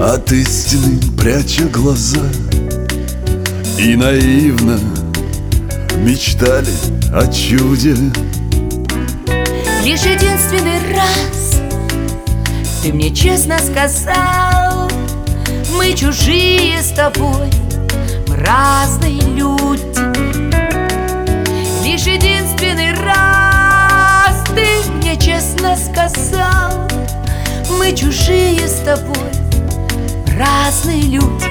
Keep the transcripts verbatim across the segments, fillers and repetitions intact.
от истины пряча глаза, и наивно мечтали о чуде. Лишь единственный раз ты мне честно сказал: мы чужие с тобой, мы разные люди. Лишь единственный раз ты мне честно сказал: мы чужие с тобой, разные люди.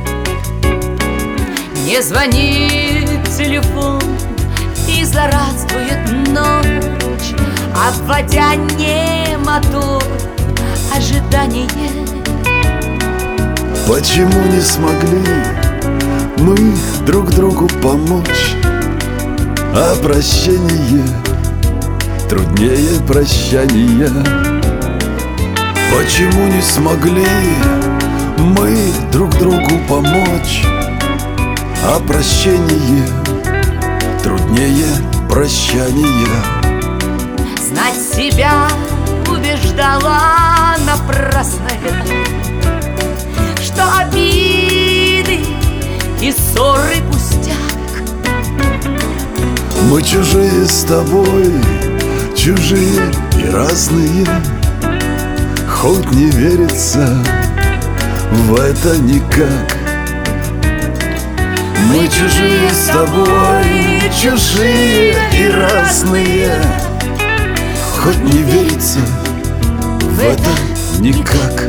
Не звонит телефон и злорадствует ночь, обводя не мотор ожидание. Почему не смогли мы друг другу помочь? А прощение труднее прощания. Почему не смогли мы друг другу помочь? А прощение труднее прощания. Знать себя убеждала напрасно, что обиды и ссоры пустяк. Мы чужие с тобой, чужие и разные, хоть не верится в это никак. Мы чужие с тобой, чужие и разные, хоть не верится в это никак.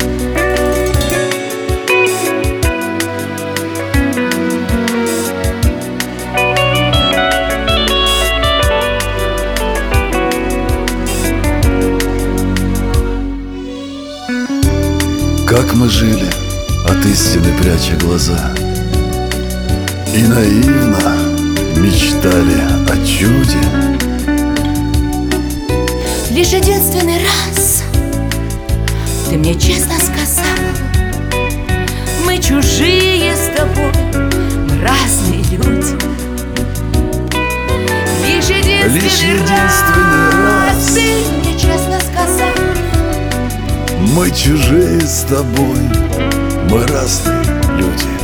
Как мы жили, от истины пряча глаза, и наивно мечтали о чуде. Лишь единственный раз ты мне честно сказал: мы чужие с тобой, мы разные люди. Лишь единственный, Лишь единственный раз, раз ты мне честно сказал: мы чужие с тобой, мы разные люди.